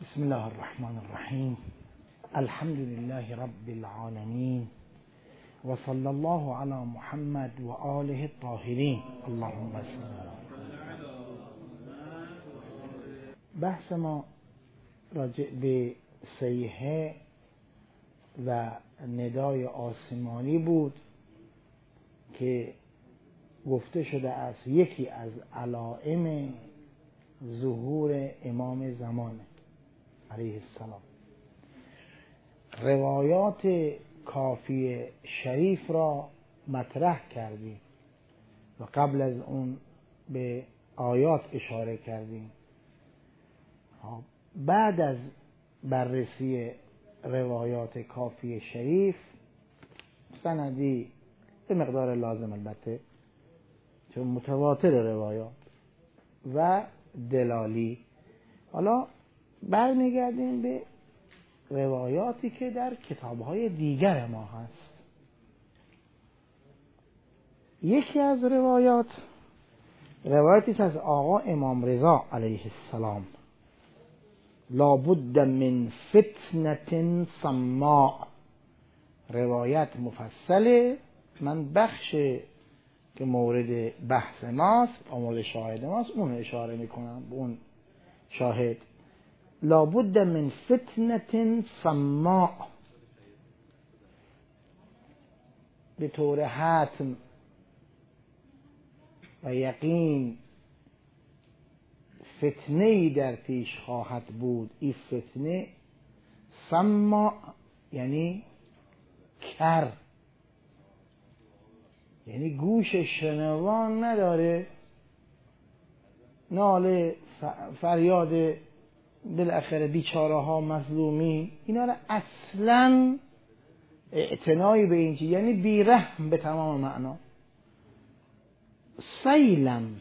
بسم الله الرحمن الرحیم. الحمد لله رب العالمین و صلی الله علی محمد و آله الطاهرین. اللهم صل. بحث ما راجع به صیحه و ندای آسمانی بود که گفته شده است یکی از علائم ظهور امام زمان علیه السلام. روایات کافی شریف را مطرح کردیم و قبل از اون به آیات اشاره کردیم. بعد از بررسی روایات کافی شریف، سندی به مقدار لازم البته چون متواتر روایات و دلالی، حالا برمیگردیم به روایاتی که در کتاب‌های دیگر ما هست. یکی از روایاتی از آقا امام رضا علیه السلام: لابد من فتنة صماء. روایت مفصله، من بخش که مورد بحث ماست و مورد شاهد ماست اون اشاره میکنم به اون شاهد. لابد من فتنة صماء، به طور حتم و یقین فتنه‌ای در پیش خواهد بود. این فتنه صماء یعنی کر، یعنی گوش شنوان نداره، ناله فریاد بالاخره بیچاره ها مظلومی اینا را اصلا اعتنایی به این چیز، یعنی بیرحم به تمام معنا. سیلم،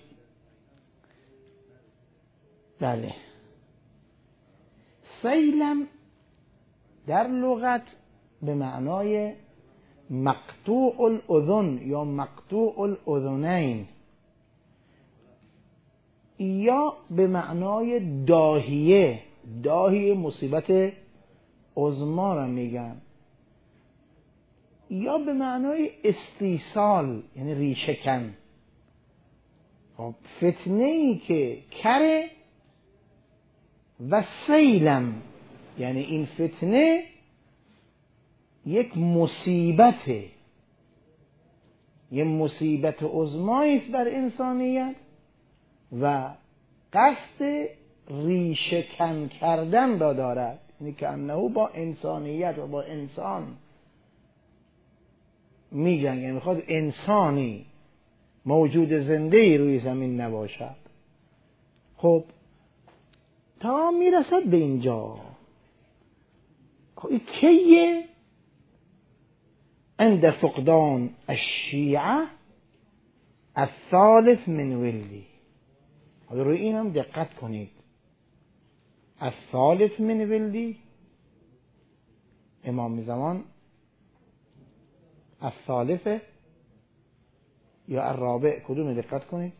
بله، سیلم در لغت به معنای مقطوع الاذن یا مقطوع الاذنین، یا به معنای داهیه مصیبت عظما را میگن، یا به معنای استیصال یعنی ریشه‌کن. خب فتنه‌ای که کره و سیلم یعنی این فتنه یک مصیبته، یک مصیبت عظمایی است بر انسانیت و قصد ریشه‌کن کردن را دارد، یعنی که انه با انسانیت و با انسان میجنگه، میخواد انسانی موجود زنده‌ای روی زمین نباشد. خب تا میرسد به اینجا، خب این کیه؟ عند فقدان الشیعه الثالث من ولدی. حالا روی این هم دقت کنید. الثالث من ولدی، امام زمان الثالثه یا الرابع، کدوم؟ دقت کنید.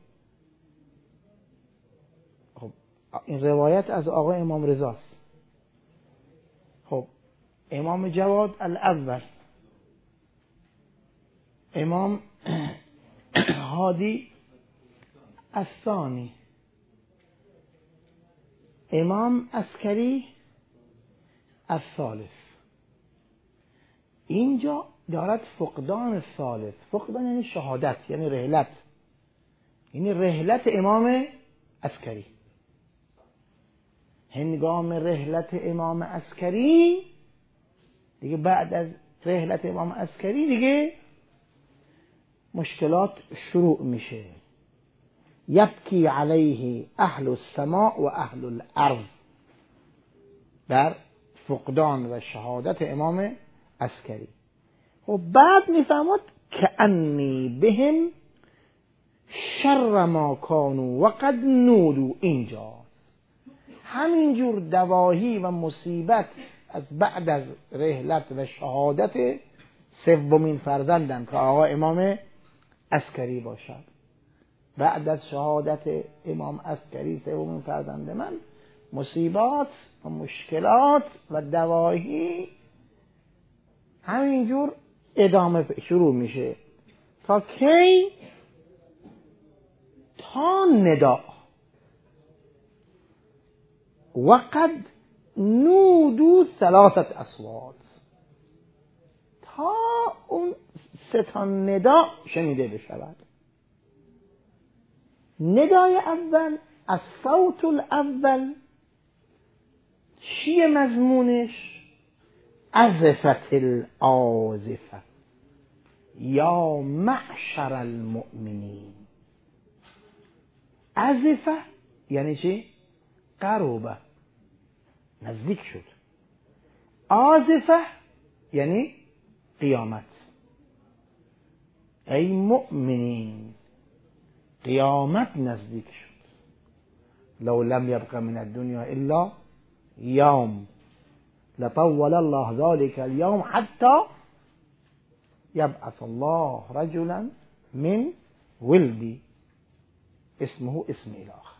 خب این روایت از آقا امام رضاست. خب امام جواد الاول، امام هادی الثانی، امام عسکری الثالث. اینجا دارد فقدان الثالث. فقدان یعنی شهادت، یعنی رحلت، یعنی رحلت امام عسکری. هنگام رحلت امام عسکری دیگه، بعد از رحلت امام عسکری دیگه مشکلات شروع میشه. یبکی علیه اهل السماء و اهل الارض، در فقدان و شهادت امام عسکری. و بعد میفهمد که انی بهم شر ما کانوا و قد نولوا. اینجاست همینجور دواهی و مصیبت از بعد از رحلت و شهادت سومین فرزندم که آقا امام عسکری باشد. بعد از شهادت امام عسکری سومین فرزند من مصیبات و مشکلات و دواهی همینجور ادامه شروع میشه تا کی؟ تا ندا. وقد نودو 3 اصوات، تا اون 3 ندا شنیده بشود. ندای اول، الصوت الاول، چیه مضمونش؟ عزفت العازفه یا معشر المؤمنین. عزفه یعنی چی؟ قربه، نزدیک شد. عازفه یعنی قیامت. ای مؤمنین، قیامت نزدیک شد. لو لم يبق من الدنيا الا يوم لطول الله ذلك اليوم حتى يبعث الله رجلا من ولدي اسمه اسم الاخر.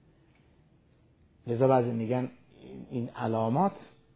لذا بعضی میگن این علامات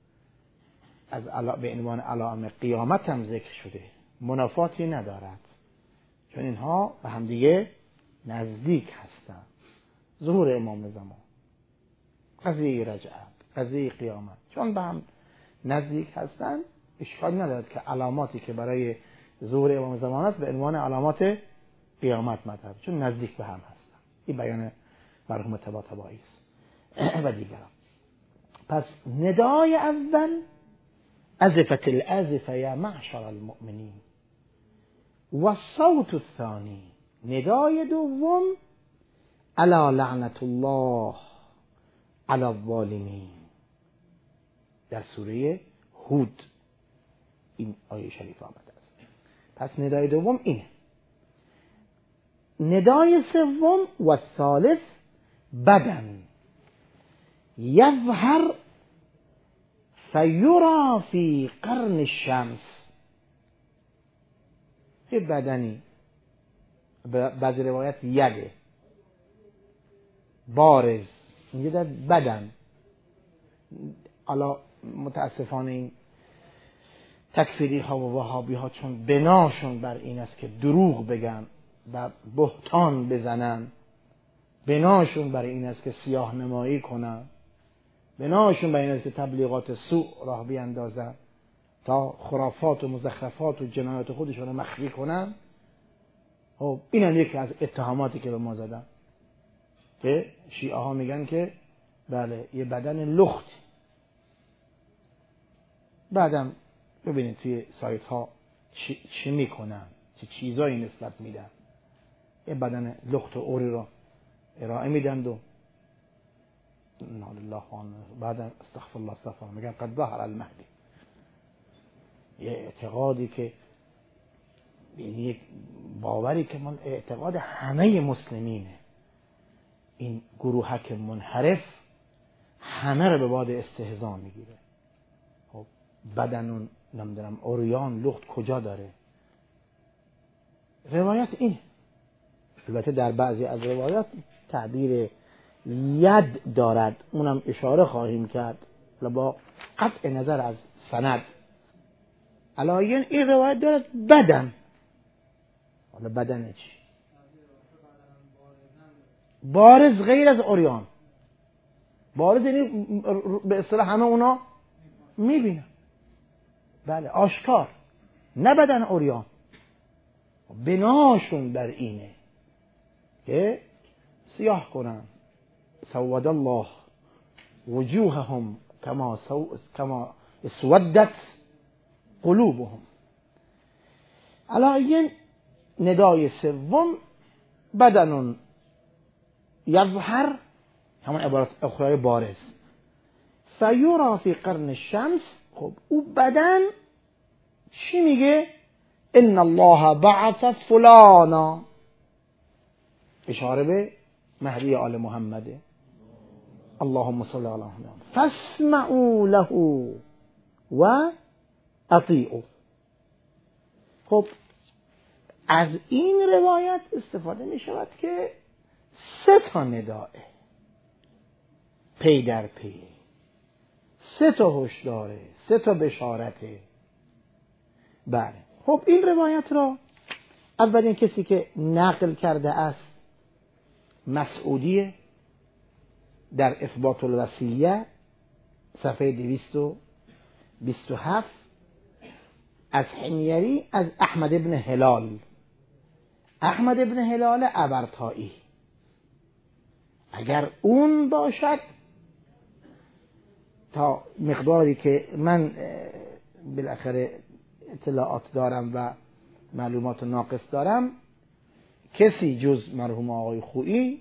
به عنوان علائم قیامت هم ذکر شده، منافاتی ندارد، چون اینها به هم دیگه نزدیک هستند. ظهور امام زمان، قضیه رجعت، قضیه قیامت، چون به هم نزدیک هستند اشکال ندارد که علاماتی که برای ظهور امام زمان است به عنوان علامات قیامت مطرح، چون نزدیک به هم هستند. این بیان مرحوم طباطبایی است و دیگران. پس ندای اول عزفت العازفه یا معشر المؤمنین، و الصوت الثانی، ندای دوم الا لعنت الله علی الظالمین. در سوره هود این آیه شریف آمده است. پس ندای دوم اینه. ندای سوم و الثالث بدن یظهر فیرا فی قرن الشمس. یه بدنی، بعضی روایت یده، بارز، میگه در بدن. حالا متاسفانه این تکفیری ها و وهابی ها چون بناشون بر این است که دروغ بگن و بهتان بزنن، بناشون بر این است که سیاه نمایی کنن، بناشون بر این است که تبلیغات سوء راه بیاندازن تا خرافات و مزخرفات و جنایات خودشون رو مخفی کنن. خب این هم یکی از اتهاماتی که به ما زدن، که شیعه ها میگن که بله یه بدن لخت. بعدم ببینید توی سایت ها چی میکنن، چه چیزایی نسبت میدن. یه بدن لخت و اوری رو ارائه میدن و الله بعدم استغفر الله استغفر میگن قد ظهر المهدی. یه اعتقادی که یک باوری که من اعتقاد همه مسلمینه. این گروهک منحرف همه رو به باد استهزا میگیره. خب بدن نمیدونم اوریان لخت کجا داره؟ روایت این. البته در بعضی از روایات تعبیر ید دارد، اونم اشاره خواهیم کرد با قطع نظر از سند. علایین این روایت دارد بدن. حالا بدن چی؟ بارز غیر از اوریان. بارز یعنی به اصطلاح همه اونا میبینن، بله آشکار، نه بدن اوریان. بناشون بر اینه که سیاه کنن. سود الله وجوههم کما اسودت قلوبهم. علایین ندای سوم بدن یظهر، همون عبارت اخرای بارز، فیرا فی قرن الشمس. خب او بدن چی میگه؟ ان الله بعث فلانا، اشاره به مهدی آل محمده. اللهم صل علی محمد فاسمعوا له و اطیعوا. خب از این روایت استفاده می شود که 3 نداه. پی در پی، 3 تا هشداره، 3 تا بشارته. بله. خب این روایت را اولین کسی که نقل کرده است مسعودی در اثبات الوصیه صفحه 227، از حمیری از احمد ابن هلال، احمد ابن هلال عبرتایی. اگر اون باشد تا مقداری که من بالاخره اطلاعات دارم و معلومات ناقص دارم، کسی جز مرحوم آقای خویی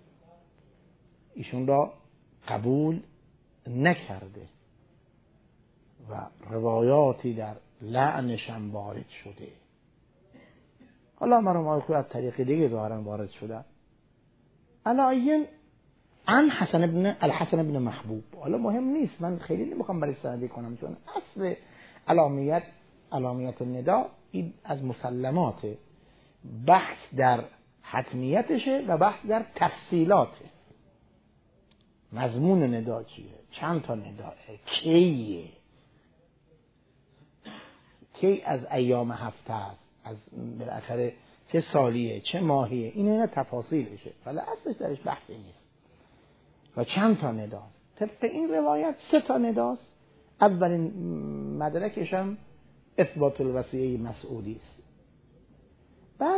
ایشون را قبول نکرده و روایاتی در لعنشم وارد شده. حالا مرحوم آقای خویی از طریق دیگه ظاهرا وارد شده. علایین عن الحسن ابن محبوب. حالا مهم نیست، من خیلی نمیخوام برای سندی کنم، چون اصل علامیت ندا این از مسلمات، بحث در حتمیتشه و بحث در تفصیلاته. مضمون ندا چیه، چند تا نداه، کیه، کی از ایام هفته است، از بالاخره چه سالیه، چه ماهیه، این تفاصیلشه، ولی اصلش درش بحثی نیست. و چند تا نداست. طبق این روایت 3 تا نداست. اولین مدرکش هم اثبات الوصیه مسعودی است. بعد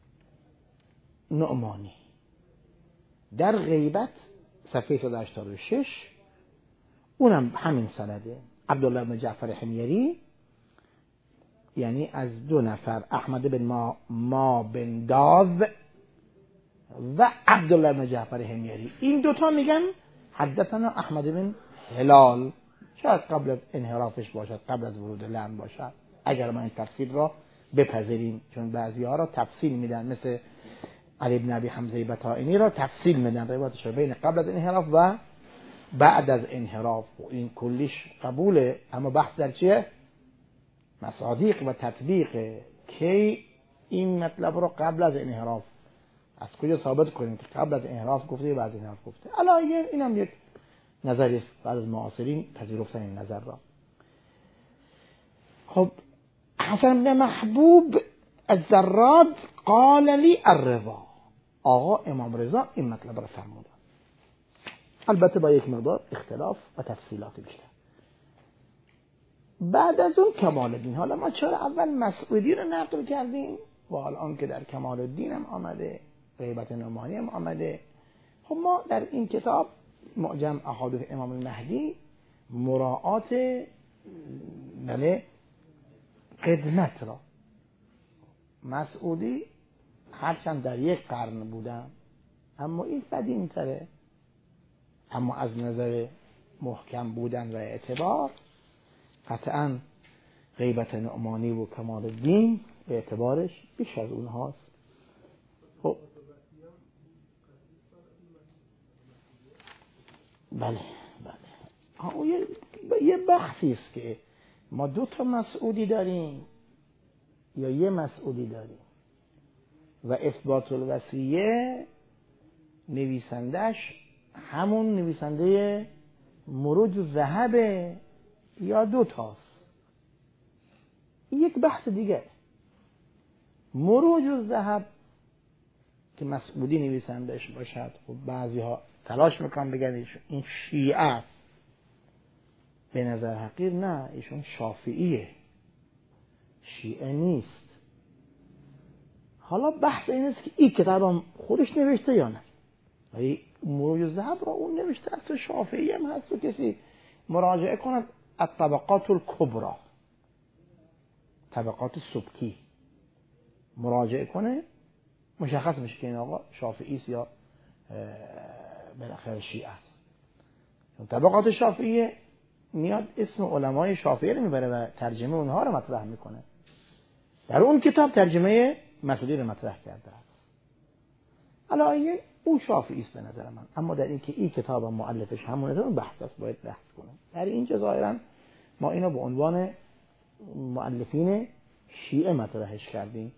نعمانی در غیبت صفحه 186، اونم همین سنده، عبدالله بن جعفر حمیری، یعنی از 2 نفر، احمد بن ما بن داو و عبدالله بن جعفر حمیری. این 2 تا میگن حدثنا احمد بن هلال، شاید قبل از انحرافش باشد، قبل از ورود لعن باشد، اگر ما این تفسیر را بپذیریم، چون بعضی ها را تفصیل میدن، مثل علی بن ابی حمزه بطائنی را تفصیل میدن روایتش را بین قبل از انحراف و بعد از انحراف. این کلیش قبوله، اما بحث در چیه؟ مصادیق و تطبیق. کی این مطلب رو قبل از انحراف از کجا ثابت کنیم که قبل از انحراف گفته یا بعد از انحراف گفته؟ الان اینم یک نظری است بعد از معاصرین پذیرفتن این نظر را. خب حسن بن محبوب الزراد قال لی الرضا، آقا امام رضا این مطلب را فرمودن، البته با یک مقدار اختلاف و تفصیلات بیشتر. بعد از اون کمال الدین. حالا ما چرا اول مسعودی رو نقل کردیم و الان که در کمال الدین هم آمده، غیبت نعمانی هم آمده؟ خب ما در این کتاب معجم احادیث امام المهدی مراعات قدمت را، مسعودی هرچند در 1 قرن بودن اما این قدیم تره، اما از نظر محکم بودن و اعتبار قطعاً غیبت نعمانی و کمال الدین به اعتبارش بیش از اونهاست. خب بله یه بحثی است که ما 2 تا مسعودی داریم یا 1 مسعودی داریم و اثبات الوصیه نویسندش همون نویسنده مروج الذهب یا 2 تاست. یک بحث دیگه، مروج الذهب که مسعودی نویسندش باشد، خب بعضی ها تلاش میکنن بگن این شیعه است، به نظر حقیر نه، ایشون شافعیه، شیعه نیست. حالا بحث این است که این کتاب هم خودش نوشته یا نه، ولی مروج الذهب را اون نوشته است و شافعی هم هست و کسی مراجعه کند الطبقات الکبرى، طبقات سبکی مراجعه کنه مشخص میشه که این آقا شافعی است یا بالاخره شیعه است. طبقات شافعیه میاد اسم علمای شافعی رو میبره و ترجمه اونها رو مطرح میکنه. در اون کتاب ترجمه مسعودی رو مطرح کرده است. علایه او شافعی است به نظر من، اما در این که این کتاب هم مؤلفش همونه اون بحث است، باید بحث کنیم. در اینجا ظاهرا ما اینو به عنوان مؤلفین شیعه مطرحش کردیم.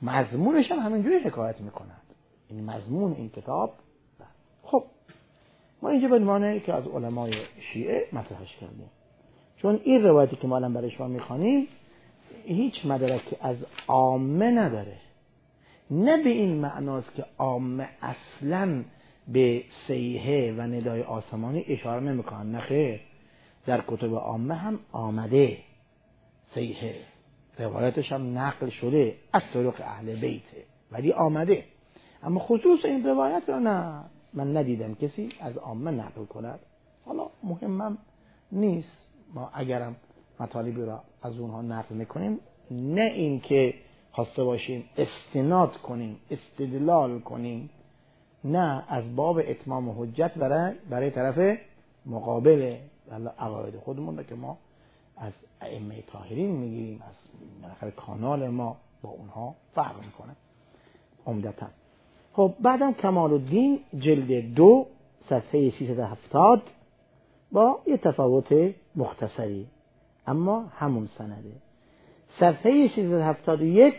مضمونش هم همینجوری حکایت میکند، این مضمون این کتاب. خب ما اینجا به عنوان که از علمای شیعه مطرحش کردیم، چون این روایتی که ما الان برای شما میخوانیم هیچ مدرکی از عامه نداره. نه به این معناست که عامه اصلاً به صیحه و ندای آسمانی اشاره نمیکنن، نه خیر، در کتب عامه هم آمده صیحه، روایتش هم نقل شده از طرق اهل بیته، ولی آمده. اما خصوص این روایت را نه، من ندیدم کسی از عامه نقل کند. حالا مهمم نیست، ما اگرم مطالبی را از اونها نقل میکنیم، نه این که خواسته باشیم استناد کنیم، استدلال کنیم، نه از باب اتمام حجت برای طرف مقابل عقاید خودمون که ما از ائمه طاهرین میگیریم، از بالاخره کانال ما با اونها فرق میکنه عمدتاً. خب بعدم کمال الدین جلد 2 صفحه 370 با یه تفاوت مختصری اما همون سنده. صفحه 371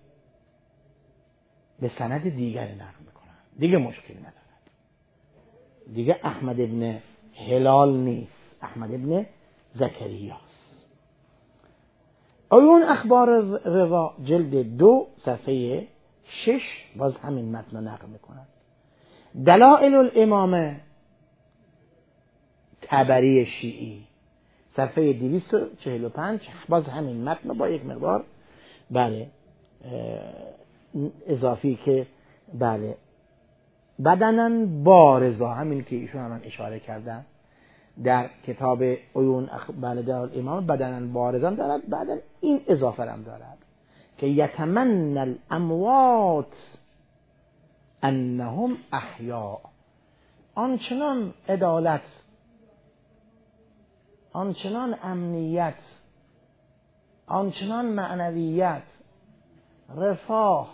به سند دیگر نقل میکنن، دیگه مشکلی ندارد، دیگه احمد ابن هلال نیست، احمد ابن زکریاست. عیون اخبار رضا جلد 2 صفحه 6 باز همین متن نقل میکنن. دلائل الامامه طبری شیعی صفحه 245 باز همین متن با یک مقدار بله اضافی که بله بدناً بارزا، همین که ایشون هم اشاره کردن در کتاب عیون بله دلائل الامامه بدناً بارزا دارد، بعداً این اضافه هم دارد که یتمنى الاموات انهم احیاء. آنچنان عدالت، آنچنان امنیت، آنچنان معنویت، رفاه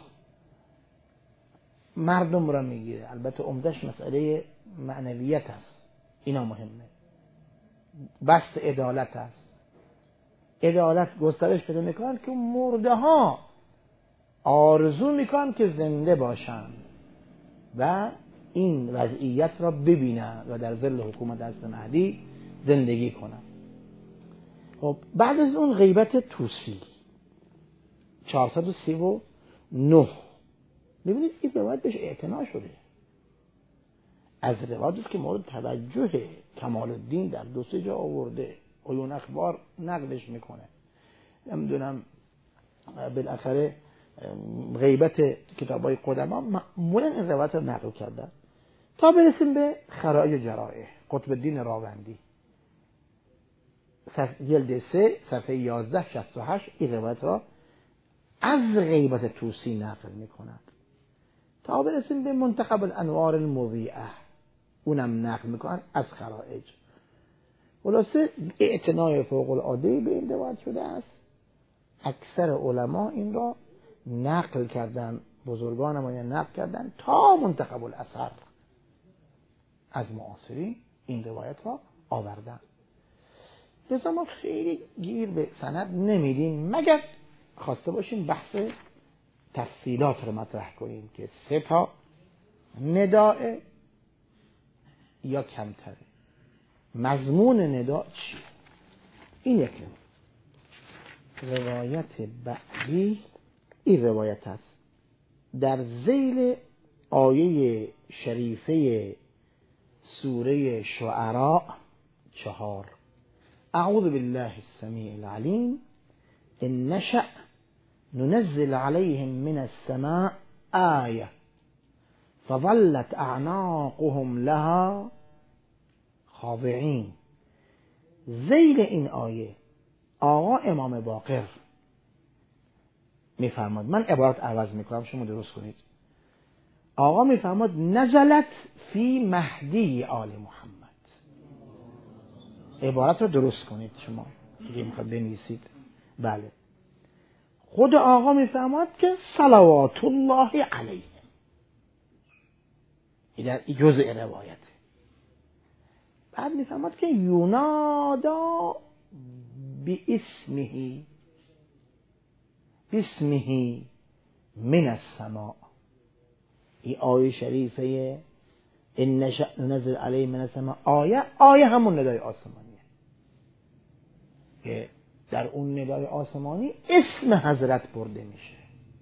مردم را میگیره. البته عمدش مسئله معنویت است، اینا مهمه. بست عدالت است، عدالت گسترش پیدا میکنن که مرده ها آرزو میکنن که زنده باشن و این وضعیت را ببینن و در ظل حکومت حضرت مهدی زندگی کنن. خب بعد از اون غیبت طوسی 439 ببینید این روایت بهش اعتنا شده، از روایتی که مورد توجه کمال الدین در 2-3 جا آورده، عیون اخبار نقلش میکنه، نمیدونم بالاخره غیبت کتابای قدما معمولا این روایت رو نقل کردن. تا برسیم به خرائج جرائح قطب الدین راوندی جلد 3 صفحه 1168 این روایت را از غیبت طوسی نقل میکند. تا برسیم به منتخب الانوار المضیئه اونم نقل میکنن از خرائج. خلاصه اعتنای فوق العاده به این روایت شده است. اکثر علما این را نقل کردن، بزرگان ما نقل کردن تا منتخب الاثر از معاصرین این روایت را آوردن. لذا ما خیلی گیر به سند نمیدیم مگر خواسته باشیم بحث تفصیلات رو مطرح کنیم که 3 تا نداء یا کمتره، مضمون نداء چیه. این یک روایت بعدی این روایت است در ذیل آیه شریفه سوره شعراء 4: اعوذ بالله السمیع العلیم ان نشأ ننزل عليهم من السماء آیه فظلت اعناقهم لها خاضعین. ذیل این آیه آقا امام باقر میفرماد، من عبارت عوض میکنم شما درست کنید، آقا میفرماد نزلت فی مهدی آل محمد. عبارت رو درست کنید شما اگه میخواد بنویسید. بله خود آقا میفرماد که صلوات الله علیه، این در جزء روایت. بعد میفرماد که یونادا باسمه من السماء. این آیه شریفه این نشأ ننزل علیه من السماء آیه همون ندای آسمانیه که در اون ندای آسمانی اسم حضرت برده میشه.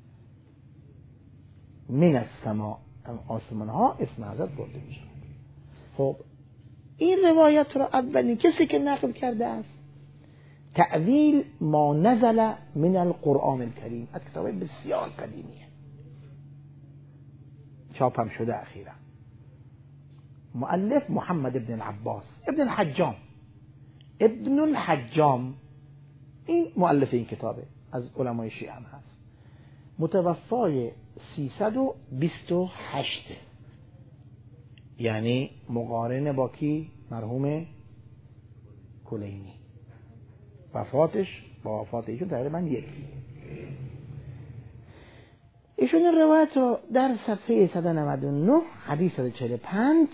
من السماء، آسمان ها اسم حضرت برده میشه. خب این روایت رو اولین کسی که نقل کرده است تأویل ما نزل من القرآن الکریم، از کتاب بسیار قدیمیه، چاپم شده اخیرا. مؤلف محمد ابن العباس ابن الحجام این مؤلف این کتابه، از علمای شیعه هم هست. متوفای 328، یعنی مقارن با کی؟ مرحوم کلینی. وفاتش با وفات ایشون تقریبا یکی. ایشون این روایت رو در صفحه 199 حدیث 145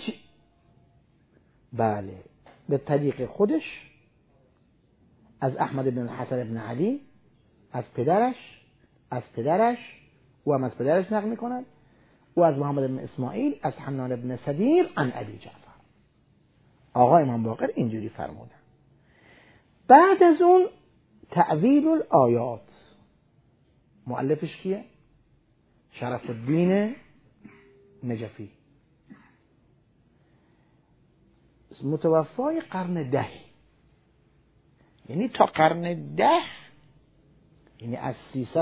بله به طریق خودش از احمد بن الحسن بن علی از پدرش و هم از پدرش نقل میکنند و از محمد بن اسماعیل از حنان بن صدیر عن ابی جعفر. آقا امام باقر اینجوری فرمودن. بعد از اون تأویل الآیات، مؤلفش کیه؟ شرف الدین نجفی، متوفای قرن 10، یعنی تا قرن 10، یعنی از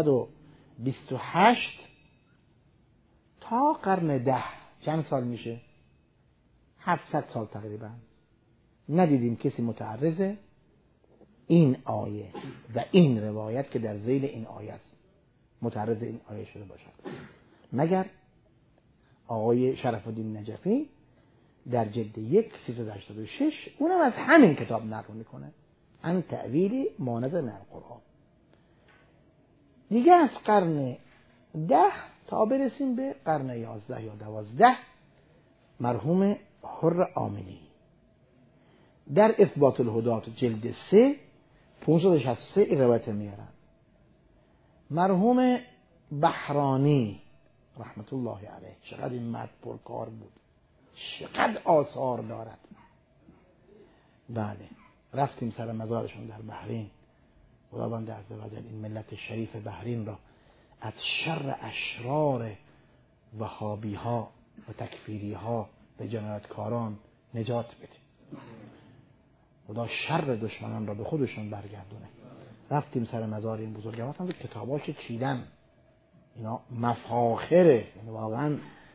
328 تا قرن 10 چند سال میشه؟ 700 سال تقریبا. ندیدیم کسی متعرض این آیه و این روایت که در ذیل این آیه است متعرض این آیه شده باشد مگر آقای شرف الدین نجفی در جلد 1 386، اونم از همین کتاب نقل میکنه، عن تأویل ما نزل من القرآن. دیگه از قرن 10 تا برسیم به قرن 11 یا 12 مرحوم حر عاملی در اثبات الهدات جلد 3 563 این روایت میارن. مرحوم بحرانی رحمت الله علیه، چقدر این مرد پرکار بود، چقدر آثار دارد. بله رفتیم سر مزارشون در بحرین. خداوند عزوجل این ملت شریف بحرین را از شر اشرار وهابی ها و تکفیری ها و جنایتکاران نجات بده. خدا شر دشمنان را به خودشون برگردونه. رفتیم سر مزار این بزرگوار، هم کتاباش چیدن، اینا مفاخره، یعنی واقعا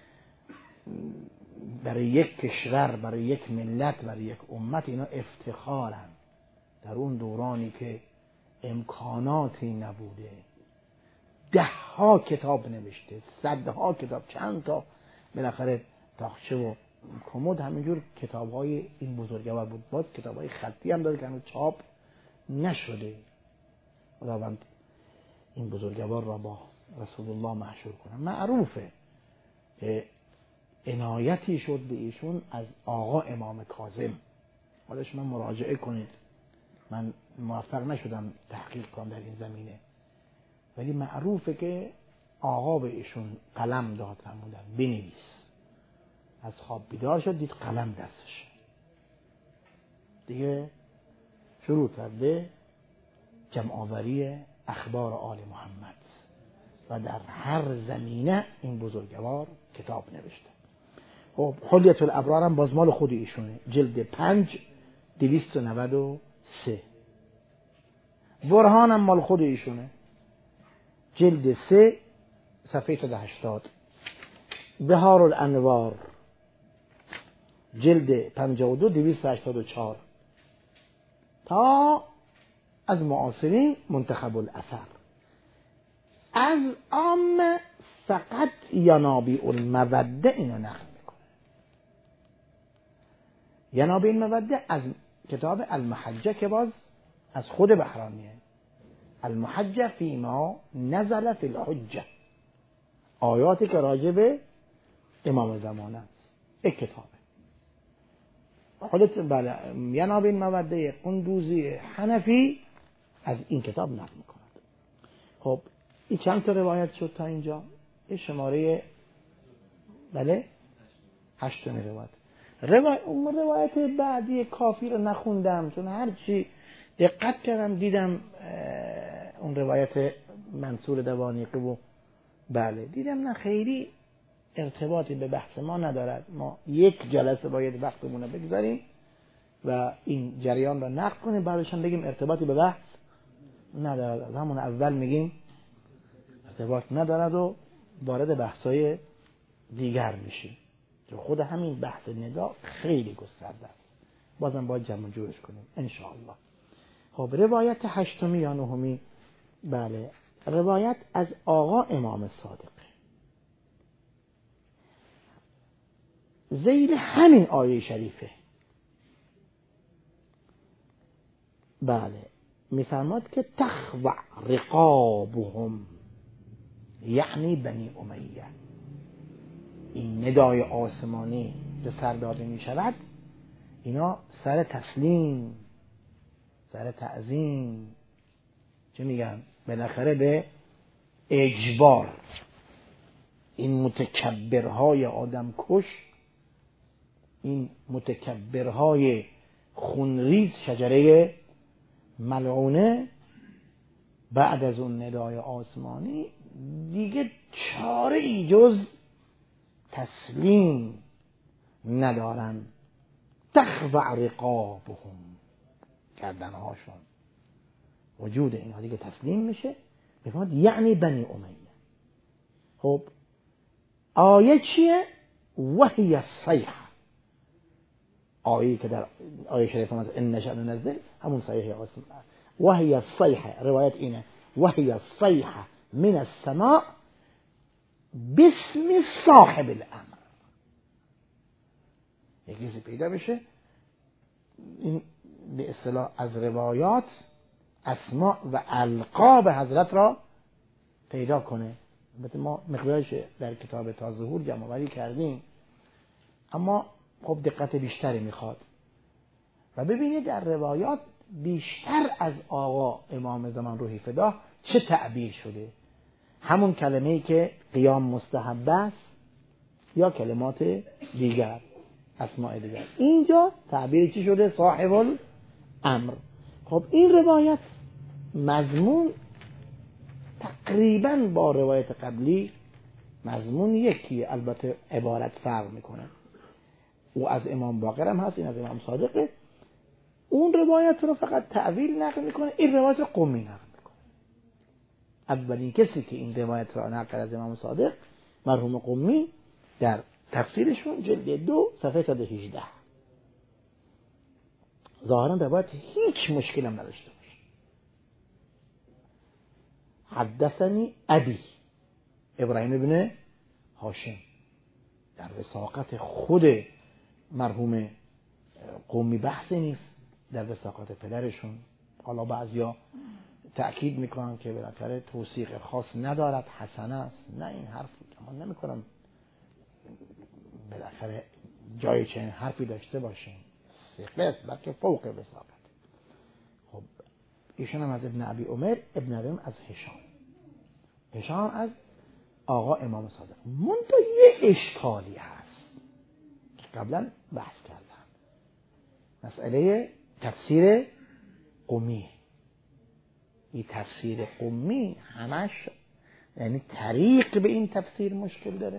برای یک کشور، برای یک ملت، برای یک امت اینا افتخارن. در اون دورانی که امکاناتی نبوده، 10 کتاب نوشته، 100 کتاب، چند تا بالاخره تاخچه و کمد همینجور کتاب‌های این بزرگوار بود. باز کتاب‌های خطی هم داره که هنوز چاپ نشده. خداوند این بزرگوار را با رسول الله محشور کنه. معروفه که عنایتی شد به ایشون از آقا امام کاظم. حالا شما مراجعه کنید، من موفق نشدم تحقیق کنم در این زمینه، ولی معروفه که آقا به ایشون قلم داد، فرمودن بنویس. از خواب بیدار شد دید قلم دستش، دیگه شروع کرده جمع آوری اخبار آل محمد و در هر زمینه این بزرگوار کتاب نوشته. خب حلیت الابرار هم باز مال خود ایشونه، جلد 5 293. برهان هم مال خود ایشونه، جلد 3 صفحه 180. بهار الانوار جلد 52 284. تا از معاصرین منتخب الاثر. از عام فقط ینابیع الموده اینو نقل میکنه. ینابیع الموده از کتاب المحجه که باز از خود بحرانیه، المحجه فیما نزل فی الحجه، آیاتی که راجع به امام زمان است. یک کتابه. خودت بله ینابیع الموده قندوزی حنفی از این کتاب نقل میکند. خب این چند تا روایت شد تا اینجا؟ این شماره بله 8 روایت. اون روایت بعدی کافی رو نخوندم، چون هر چی دقت کردم دیدم اون روایت منصور دوانیقی و بله دیدم نه خیلی ارتباطی به بحث ما ندارد. ما یک جلسه باید وقتمون رو بگذاریم و این جریان رو نقد کنیم، بعدش هم بگیم ارتباطی به بحث ندارد. از همون اول میگیم ارتباط ندارد و وارد بحث‌های دیگر میشیم. که خود همین بحث ندا خیلی گسترده است، بازم باید جمع جورش کنیم ان شاء الله. خب روایت هشتمی یا نهمی، بله روایت از آقا امام صادق ذیل همین آیه شریفه. بله میفرماد که تخضع رقابهم، یعنی بنی امیه. این ندای آسمانی که سر داده می شود، اینا سر تسلیم، سر تعظیم، چه میگن بالاخره به اجبار این متکبرهای آدم کش، این متکبرهای خونریز شجره ملعونه، بعد از اون ندای آسمانی دیگه چاره ای جز تسلیم ندارن. تخضع رقابهم، گردنهاشون، وجود اینها دیگه تسلیم میشه. میفهمد یعنی بنی امیه. خب آیه چیه؟ وحی الصیحه. آیه که در آیه شریف اومد ان نشأ ننزل، همون صیحه آسمان. وحی الصیحه، روایت اینه وحی الصیحه من السماء باسم صاحب الامر. یک چیزی پیدا بشه، این به اصطلاح از روایات اسماء و القاب حضرت را پیدا کنه. البته ما مقدارش در کتاب تا ظهور جمع آوری کردیم، اما خب دقت بیشتری میخواد. و ببینید در روایات بیشتر از آقا امام زمان روحی فدا چه تعبیر شده. همون کلمه‌ای که قیام مستحب است یا کلمات دیگر، اسماء دیگر. اینجا تعبیر چی شده؟ صاحب الامر. خب این روایت مضمون تقریبا با روایت قبلی مضمون یکیه، البته عبارت فرق میکنه. او از امام باقر هم هست، این از امام صادقه. اون روایت رو فقط تعویل نقل میکنه، این روایت رو قمی نقل میکنه. اولین کسی که این روایت رو نقل از امام صادق مرحوم قمی در تفسیرشون جلد 2 صفحه 118. ظاهرا روایت هیچ مشکل هم نداشته باشه. حدثنی ابی ابراهیم ابن هاشم، در وثاقت خود مرحوم قمی بحث نیست، در وثاقت پدرشون. حالا بعضیا تأکید میکنن که بالاخره توثیق خاص ندارد، حسن است. نه، این حرف من نمیکنم بالاخره جای چنین حرفی داشته باشیم، ثقه است بلکه فوق وثاقت. خب ایشون هم از ابن ابی عمر، ابن ابی عمر از هشام از آقا امام صادق. منتها یه اشکالی هست که قبلا بحث کردم، مسئله تفسیر قمی. این تفسیر قمی همش یعنی طریق به این تفسیر مشکل داره،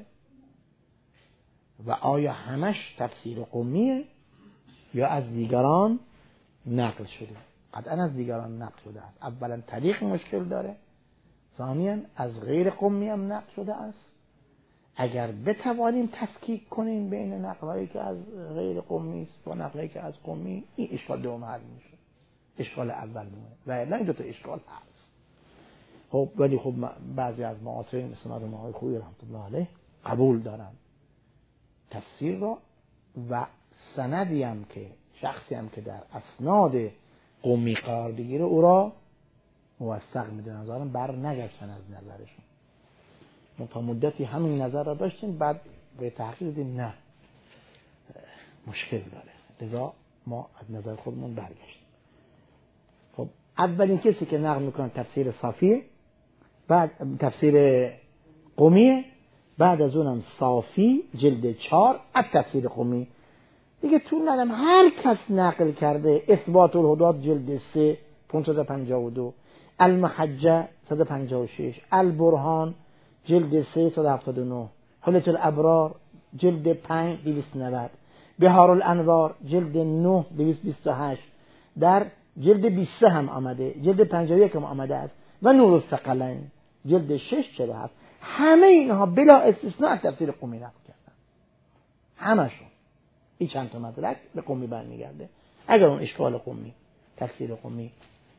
و آیا همش تفسیر قمیه یا از دیگران نقل شده؟ قطعا از دیگران نقل شده است. اولا طریق مشکل داره، ثانیاً از غیر قمی هم نقل شده است. اگر بتوانیم تفکیک کنیم بین نقلایی که از غیر قمی است با نقلایی که از قمی، این اشکال دوم حل میشه، اشکال اول میمونه. و نه، این دو تا اشکال هست. خب ولی خب بعضی از معاصرین مثل مرحوم آقای خویی رحمت الله علیه قبول دارن تفسیر را، و سندی هم که شخصی هم که در اسناد قمی قرار بگیره او را موثق میدونن، ظاهرا بر نگشتن از نظرشون. ما تا مدتی همین نظر را داشتیم، بعد به تحقیق دیدیم نه، مشکل داره، لذا ما از نظر خودمون برگشتیم. خب اولین کسی که نقل میکنه تفسیر صافیه، بعد تفسیر قمیه، بعد از اونم صافی جلد 4 از تفسیر قمی دیگه طول ندم، هر کس نقل کرده اثبات الهدات جلد 3 552، المحجه 156، البرهان جلد 3 179، حلة الابرار جلد 5 290، بهار الانوار جلد 9 228، در جلد 23 هم آمده، جلد 51 هم آمده است و نور الثقلین جلد 6 47. همه اینها بلا استثناء تفسیر قمی نقل کردن، همشون. این چند تا مدرک به قمی برمیگرده. اگر اون اشکال قمی، تفسیر قمی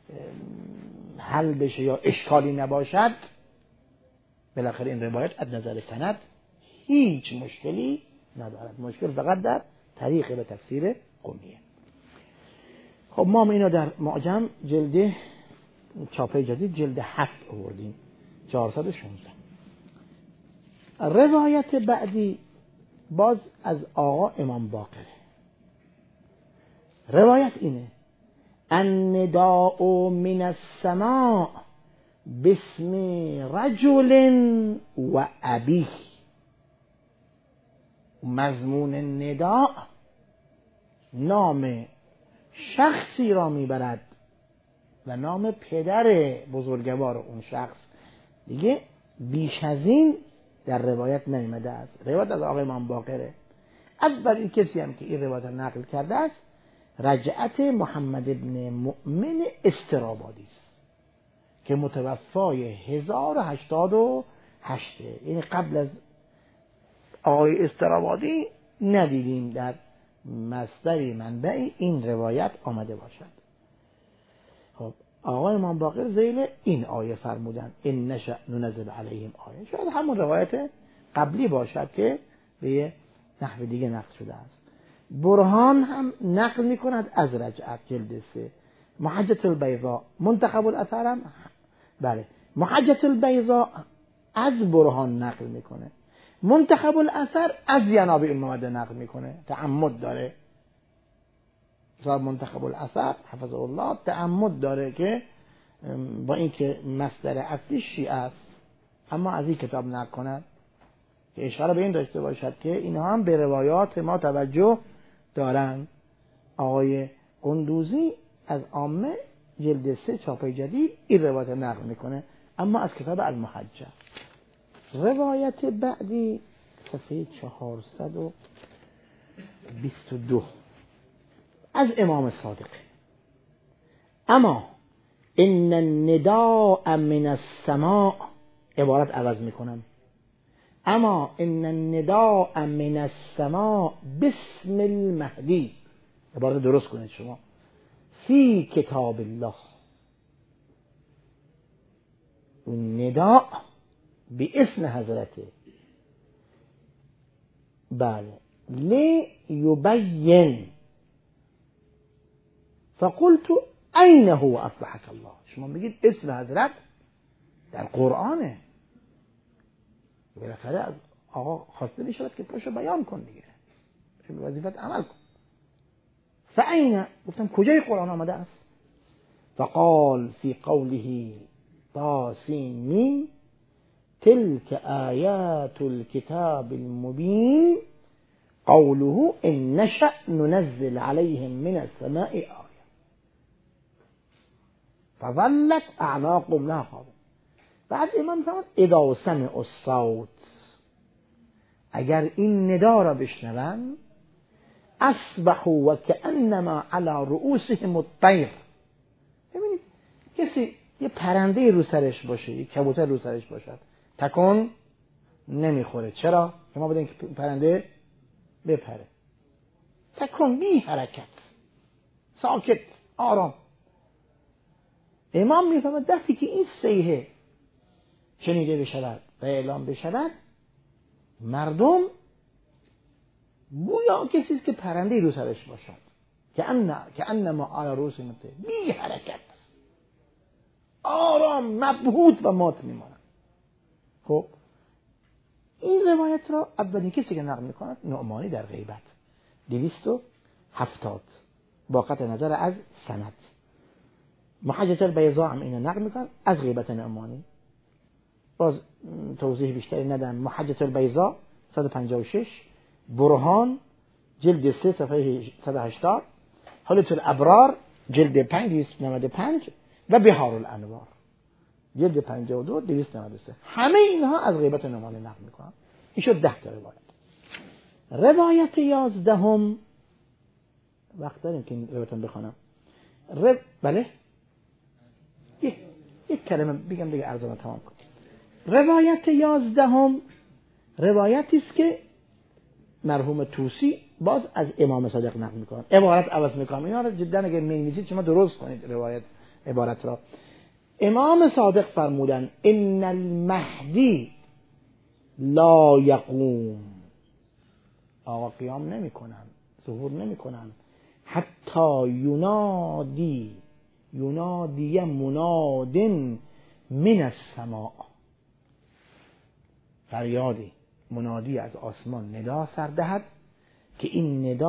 حل بشه یا اشکالی نباشد، بالاخره این روایت از نظر سند هیچ مشکلی ندارد. مشکل فقط در طریق به تفسیر قمیه. خب ما اینو در معجم جلد چاپه جدید جلد 7 آوردیم 416. روایت بعدی باز از آقا امام باقره. روایت اینه: النداء من السماء باسم رجل و ابیه. مضمون نداء نام شخصی را میبرد و نام پدر بزرگوار اون شخص. دیگه بیش از این در روایت نیامده است. روایت از آقای امام باقره. اولین کسی هم که این روایت نقل کرده است رجعت محمد ابن مؤمن استرابادی است که متوفای 1088. یعنی قبل از آقای استرابادی ندیدیم در مصدر منبعی این روایت آمده باشد. خب آقای امام باقر ذیل این آیه فرمودن ان نشأ ننزل علیهم آیه. شاید همون روایت قبلی باشد که به نحو دیگه نقل شده است. برهان هم نقل میکند از رجعت جلد 3. محجة البیضاء منتخب الاثر هم بله محجة البیضاء از برهان نقل میکنه. منتخب الاثر از ینابی الموعد نقل میکنه. تعمد داره صاحب منتخب الاثر حفظه الله، تعمد داره که با اینکه مصدر اصلی شیعه است اما از این کتاب نقل کنند که اشاره به این داشته باشد که اینها هم به روایات ما توجه دارند. آقای قندوزی از عامه جلد 3 چاپه جدید این روایت نقل میکنه اما از کتاب المحجه. روایت بعدی صفحه 422 از امام صادق: اما ان النداء من السماء. عبارت عوض میکنم: اما ان النداء من السماء باسم المهدی. عبارت درست کنید شما. فی کتاب الله. نداء به اسم حضرته. بله لیبین. فقلت این هو اصلحك الله. شما میگید اسم حضرت در قرآنه، بالاخره از آقا خواسته میشود که پاشو بیان کن دیگه، به وظیفت عمل کن. فاین، گفتم کجای قرآن آمده است؟ فقال فی قوله طاسین میم تلك آیات الكتاب المبین قوله ان نشأ ننزل علیهم من السماء آیه فظلت اعناقهم لها خاضعون. بعد امام فرمود اذا سمعوا الصوت، اگر این ندا را بشنوند اصبحوا وكأنما على رؤوسهم الطير. ببینید کسی یه پرنده رو سرش باشه، یه کبوتر رو سرش باشد، تکون نمیخوره. چرا؟ که ما بدیم که پرنده بپره. تکون، بی حرکت، ساکت، آرام. امام میفهمد وقتی که این صیحه شنیده بشود و اعلام بشود، مردم گویا کسی که پرنده رو سرش باشد، که انما علی رؤوس مته، بی حرکت، آرام، مبهوت و مات میماند. خب این روایت را اولین کسی که نقل میکند نعمانی در غیبت 270 با قطع نظر از سند. محجة البیضاء هم اینو نقل میکند از غیبت نعمانی. باز توضیح بیشتری ندم. محجة البیضاء 156، برهان جلد 3 صفحه 180، حلت الابرار جلد 5 295 و بهار الانوار جلد 52 293. همه اینها از غیبت نعمان نقل میکنن. این شد 10 تا روایت. روایت 11 وقت داریم که این روایتم بخونم. بله یک کلمه بگم دیگه عرضم تمام کنم. روایت 11 روایتی است که مرحوم طوسی باز از امام صادق نقل میکنن، عبارت عوض میکنن. اینا رو جدا اگه می‌نویسید شما درست کنید روایت عبارت را. امام صادق فرمودن ان المهدی لا یقوم، آقا قیام نمیکنن، ظهور نمیکنن، حتی ینادی مناد من السماء، فریادی منادی از آسمان ندا سر دهد که این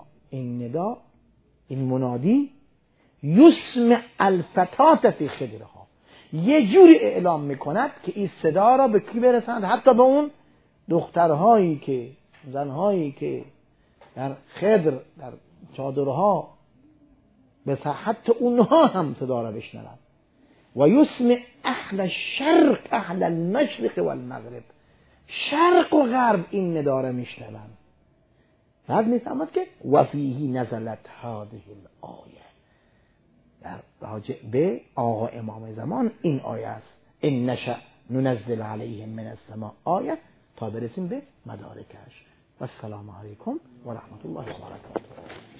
منادی یسمع الفتاة فی خدرها، یه جوری اعلام میکند که این صدا را به کی برسند؟ حتی به اون دخترهایی که زنهایی که در خدر در چادرها، حتی اونها هم صدا را بشنوند. و یسمع اهل الشرق اهل المشرق والمغرب، شرق و غرب این ندا را میشنوند. بعد میفهمد که و فیه نزلت هذه الآیه، در راجع به آقا امام زمان این آیه است، ان نشأ ننزل علیهم من السماء آیه، تا برسیم به مدارکش. و السلام علیکم و رحمت الله و برکاته.